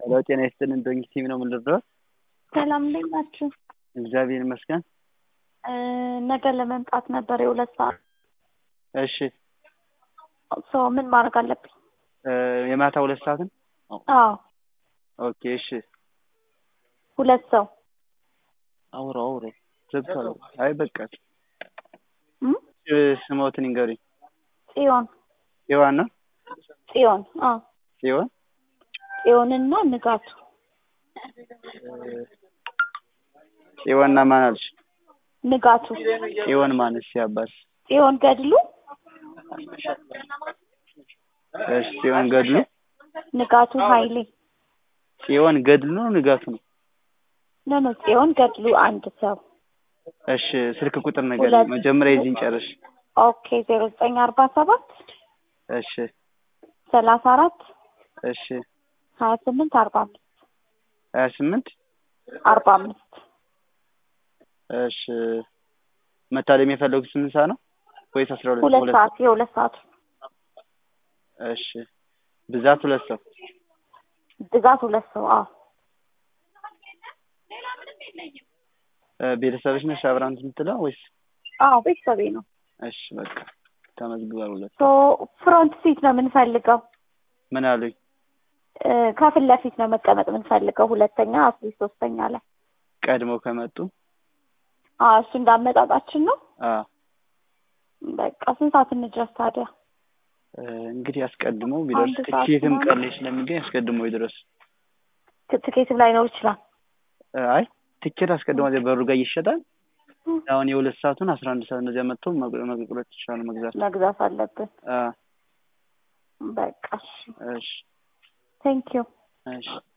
ጤና ይስጥልን በእንግሊዝ ነው የምንደርደው። ሰላም እንዴት ናችሁ? እግዚአብሔር ይመስገን። ነገ ለመምጣት ነበር የሁለት ሰዓት። እሺ ምን ማድረግ አለብኝ? የማታ ሁለት ሰዓት ነው? አዎ ኦኬ እሺ። ሁለት ሰው አውሮ ዘብቷል። አይ በቃ ስሞትን ይንገሪ። ጽዮን ነው? ጽዮንና ንጋቱ። ጽዮንና ማን አልሽ? ንጋቱ። ጽዮን ማንስ ያባስ? ጽዮን ገድሉ። እሺ ጽዮን ገድሉ። ንጋቱ ኃይሌ። ጽዮን ገድሉ ነው ንጋቱ ነው? ነው ጽዮን ገድሉ አንድ ሰው። እሺ ስልክ ቁጥር ነገር መጀመሪያ ይዚን ጨርሽ። ኦኬ 0947 እሺ 34 እሺ 28 45 45 እሺ መታደም የፈለጉት 8 ሰዓት ነው ወይስ 12? ሁለት ሰዓት የሁለት ሰዓት። እሺ ብዛት ሁለት ሰው። አዎ ቤተሰብሽ ነሽ አብራን የምትለው ወይስ? አዎ ቤተሰቤ ነው። እሺ በቃ ተመዝግቧል። ሁለት ፍሮንት ሲት ነው የምንፈልገው። ምን አሉኝ? ከፊት ለፊት ነው መቀመጥ የምንፈልገው። ሁለተኛ አስሪ ሶስተኛ ላይ ቀድሞ ከመጡ እሱ እንዳመጣጣችን ነው። በቃ ስንት ሰዓት እንድረስ ታዲያ? እንግዲህ አስቀድሞ ቢደርስ ትኬትም ቀለሽ ስለሚገኝ አስቀድሞ ይድረስ። ትኬትም ላይ ነው ይችላል። አይ ትኬት አስቀድሞ በሩ ጋር ይሸጣል። አሁን የሁለት ሰዓቱን 11 ሰዓት እንደዚያ መጥቶ መግዛት ይችላል። መግዛት አለብን። በቃ እሺ ቴንክ ዩ። እሺ